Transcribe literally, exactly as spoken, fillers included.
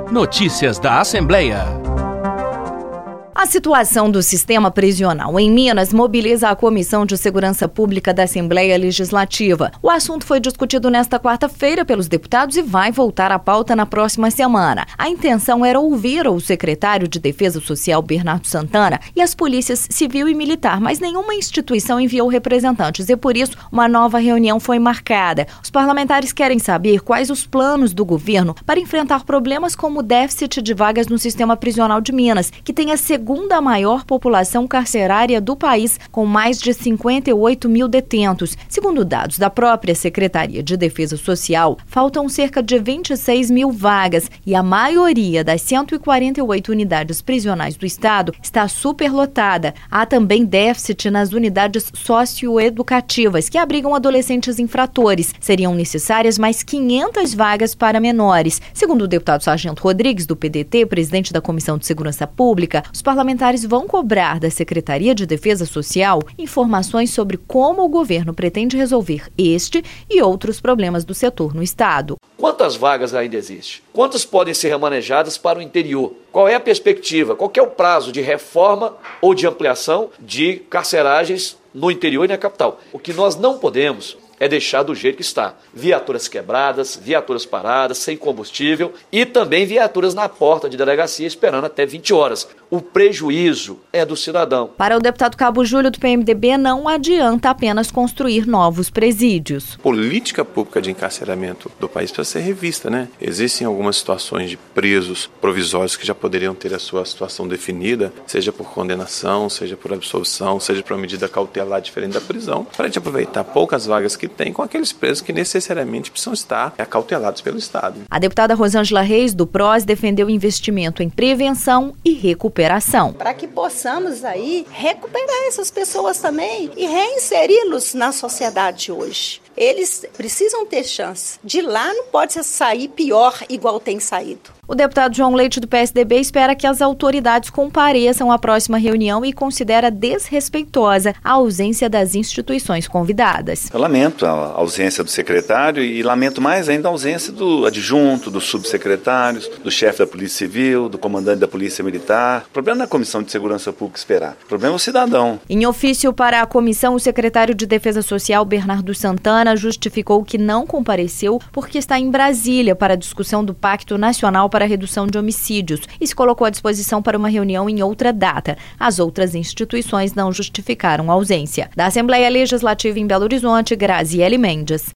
Notícias da Assembleia. A situação do sistema prisional em Minas mobiliza a Comissão de Segurança Pública da Assembleia Legislativa. O assunto foi discutido nesta quarta-feira pelos deputados e vai voltar à pauta na próxima semana. A intenção era ouvir o secretário de Defesa Social, Bernardo Santana, e as polícias civil e militar, mas nenhuma instituição enviou representantes e, por isso, uma nova reunião foi marcada. Os parlamentares querem saber quais os planos do governo para enfrentar problemas como o déficit de vagas no sistema prisional de Minas, que tem a segunda segunda maior população carcerária do país, com mais de cinquenta e oito mil detentos. Segundo dados da própria Secretaria de Defesa Social, faltam cerca de vinte e seis mil vagas e a maioria das cento e quarenta e oito unidades prisionais do estado está superlotada. Há também déficit nas unidades socioeducativas, que abrigam adolescentes infratores. Seriam necessárias mais quinhentas vagas para menores. Segundo o deputado Sargento Rodrigues, do P D T, presidente da Comissão de Segurança Pública, os parlamentares vão cobrar da Secretaria de Defesa Social informações sobre como o governo pretende resolver este e outros problemas do setor no estado. Quantas vagas ainda existem? Quantas podem ser remanejadas para o interior? Qual é a perspectiva? Qual é o prazo de reforma ou de ampliação de carceragens no interior e na capital? O que nós não podemos é deixar do jeito que está. Viaturas quebradas, viaturas paradas, sem combustível e também viaturas na porta de delegacia esperando até vinte horas. O prejuízo é do cidadão. Para o deputado Cabo Júlio, do P M D B, não adianta apenas construir novos presídios. A política pública de encarceramento do país precisa ser revista, né? Existem algumas situações de presos provisórios que já poderiam ter a sua situação definida, seja por condenação, seja por absolvição, seja por uma medida cautelar diferente da prisão, para a gente aproveitar poucas vagas que tem com aqueles presos que necessariamente precisam estar acautelados pelo Estado. A deputada Rosângela Reis, do P R O S, defendeu investimento em prevenção e recuperação. Para que possamos aí recuperar essas pessoas também e reinseri-los na sociedade hoje. Eles precisam ter chance. De lá não pode sair pior igual tem saído. O deputado João Leite, do P S D B, espera que as autoridades compareçam à próxima reunião e considera desrespeitosa a ausência das instituições convidadas. Eu lamento a ausência do secretário e lamento mais ainda a ausência do adjunto, dos subsecretários, do chefe da Polícia Civil, do comandante da Polícia Militar. O problema não é a Comissão de Segurança Pública esperar. O problema é o cidadão. Em ofício para a comissão, o secretário de Defesa Social, Bernardo Santana, justificou que não compareceu porque está em Brasília para a discussão do Pacto Nacional para a Redução de Homicídios e se colocou à disposição para uma reunião em outra data. As outras instituições não justificaram a ausência. Da Assembleia Legislativa em Belo Horizonte, Graziele Mendes.